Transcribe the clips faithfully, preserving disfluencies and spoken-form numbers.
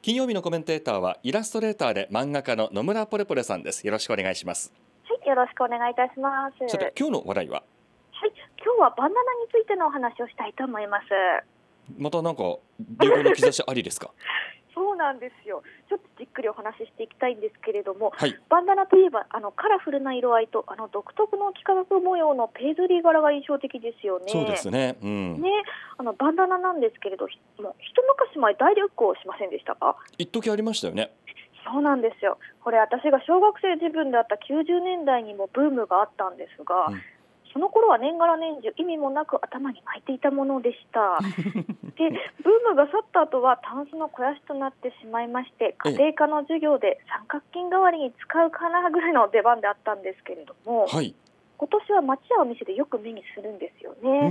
金曜日のコメンテーターはイラストレーターで漫画家の野村ポレポレさんです。よろしくお願いします。 はい、よろしくお願いいたします。 さて、今日の話題ははい、今日はバナナについてのお話をしたいと思います。 またなんか流行の兆しありですか？ そうなんですよ。ちょっとじっくりお話ししていきたいんですけれども、 はい、 バンダナといえばあのカラフルな色合いとあの独特の幾何学模様のペイズリー柄が印象的ですよね。 そうですね、うん、 ね、あのバンダナなんですけれど、もう一昔前大流行しませんでしたか？ 一時ありましたよね。 そうなんですよ。これ私が小学生自分であったきゅうじゅうねんだいにもブームがあったんですが、 うんその頃は年がら年中意味もなく頭に巻いていたものでしたで、ブームが去った後はタンスの肥やしとなってしまいまして、家庭科の授業で三角巾代わりに使うかなぐらいの出番であったんですけれども、 はい、 今年は街やお店でよく目にするんですよね、 うんうんうん、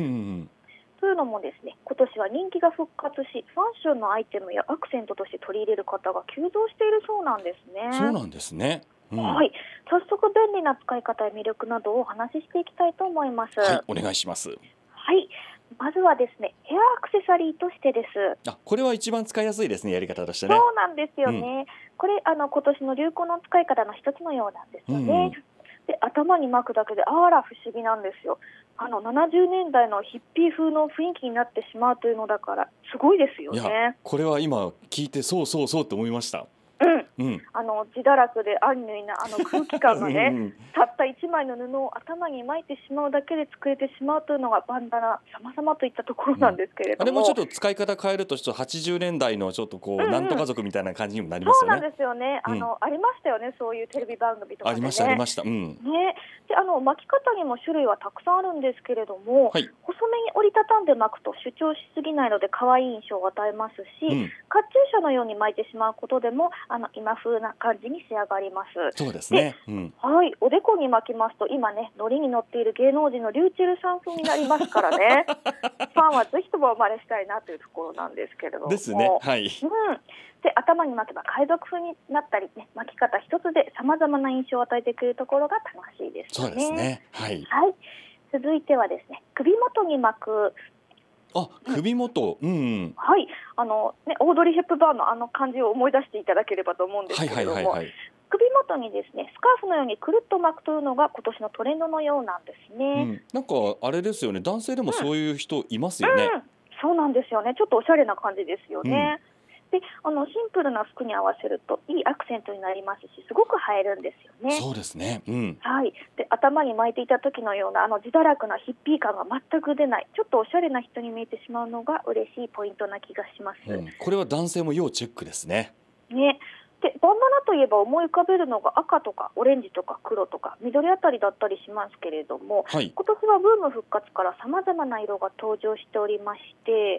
というのもですね、今年は人気が復活し、ファッションのアイテムやアクセントとして取り入れる方が急増しているそうなんですね。 そうなんですね、うん、 はい、早速便利な使い方や魅力などをお話ししていきたいと思います。 はい、お願いします。 はい、まずはですね、ヘアアクセサリーとしてです。 あ、これは一番使いやすいですね、やり方としてね。 そうなんですよね、 うん、 これあの今年の流行の使い方の一つのようなんですよね、 うんうん、 で頭に巻くだけであら不思議なんですよ。あのななじゅうねんだいのヒッピー風の雰囲気になってしまうというのだからすごいですよいや、 ね。 これは今聞いてそうそうそうって思いました。 うん、 うん、 あの自堕落でアンニュイなあの空気感がねうんうん、 たったいちまいの布を頭に巻いてしまうだけで作れてしまうというのがバンダナ様々といったところなんですけれども、 あれもちょっと使い方変えるとちょっとはちじゅうねんだいのちょっとこう、 うんうん、 なんとか族みたいな感じにもなりますよね。 そうなんですよね、あの、うん、ありましたよね、そういうテレビ番組とかでね。 ありましたありました、うん、 ね、であの巻き方にも種類はたくさんあるんですけれども、 はい、 細めに折りたたんで巻くと主張しすぎないので可愛い印象を与えますし、 うん、 カチューシャのように巻いてしまうことでもあの今風な感じに仕上がります。 そうですね、うん、 はい、おでこに巻きますと今ねノリに乗っている芸能人のリューチェルさん風になりますからねファンはぜひとも真似したいなというところなんですけれどもですね、はい、 うん、で頭に巻けば海賊風になったり、ね、巻き方一つでさまざまな印象を与えてくれるところが楽しいですよね。 そうですね、はい、 はい、続いてはですね、首元に巻く、 あ、首元、うん、うん、 はい、あのね、オードリー・ヘップバーンのあの感じを思い出していただければと思うんですけれども、はいはいはいはい、首元にですねスカーフのようにくるっと巻くというのが今年のトレンドのようなんですね、 うん、なんかあれですよね、男性でもそういう人いますよね、 うんうん、そうなんですよね、ちょっとおしゃれな感じですよね、うん、であのシンプルな服に合わせるといいアクセントになりますし、すごく映えるんですよね。 そうですね、うん、 はい、で頭に巻いていた時のようなあの自堕落なヒッピー感が全く出ない、ちょっとおしゃれな人に見えてしまうのが嬉しいポイントな気がします、 うん、これは男性も要チェックですね。 ね、でバンダナといえば思い浮かべるのが赤とかオレンジとか黒とか緑あたりだったりしますけれども、 はい、 今年はブーム復活からさまざまな色が登場しておりまして、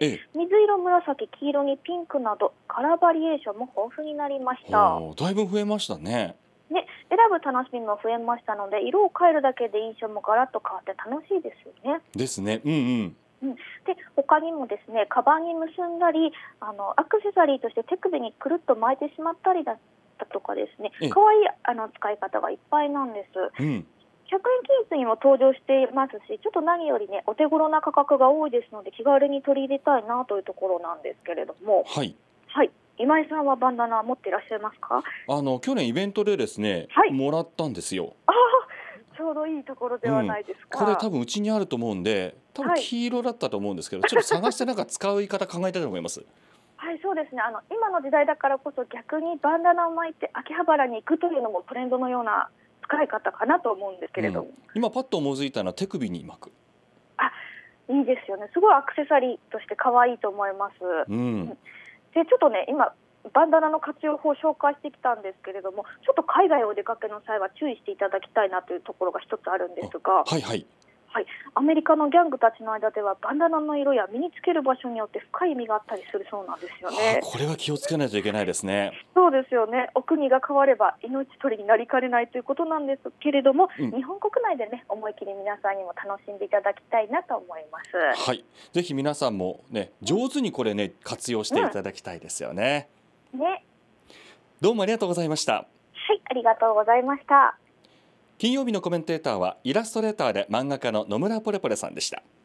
ええ、 水色、紫、黄色にピンクなどカラーバリエーションも豊富になりました。 だいぶ増えましたね。 ね、選ぶ楽しみも増えましたので、色を変えるだけで印象もガラッと変わって楽しいですよね。 ですね、うんうん、 うん、で他にもですね、カバンに結んだりあのアクセサリーとして手首にくるっと巻いてしまったりだったとかですね、可愛いあの使い方がいっぱいなんです、うん、ひゃくえん均一にも登場していますし、ちょっと何よりねお手頃な価格が多いですので気軽に取り入れたいなというところなんですけれども、 はい、 はい、今井さんはバンダナ持っていらっしゃいますか？ あの去年イベントでですね、 はい、 もらったんですよ。 あ、ちょうどいいところではないですか、 うん、これ多分うちにあると思うんで、多分黄色だったと思うんですけど、はい、ちょっと探してなんか使う言い方考えたいと思いますはい、そうですね、あの今の時代だからこそ逆にバンダナを巻いて秋葉原に行くというのもトレンドのような使い方かなと思うんですけれども、うん、 今パッと思いついたのは手首に巻く。 あ、いいですよね、すごいアクセサリーとして可愛いと思います、 うん、 でちょっとね今バンダナの活用法を紹介してきたんですけれども、ちょっと海外お出かけの際は注意していただきたいなというところが一つあるんですが、 はいはい、 はい、アメリカのギャングたちの間ではバンダナの色や身につける場所によって深い意味があったりするそうなんですよね、 はあ、これは気をつけないといけないですね。 そうですよね、お国が変われば命取りになりかねないということなんですけれども、うん、日本国内でね思い切り皆さんにも楽しんでいただきたいなと思います。 はい、ぜひ皆さんもね上手にこれね活用していただきたいですよね、 うん、ね、 どうもありがとうございました。 はい、ありがとうございました。 金曜日のコメンテーターはイラストレーターで漫画家の野村ポレポレさんでした。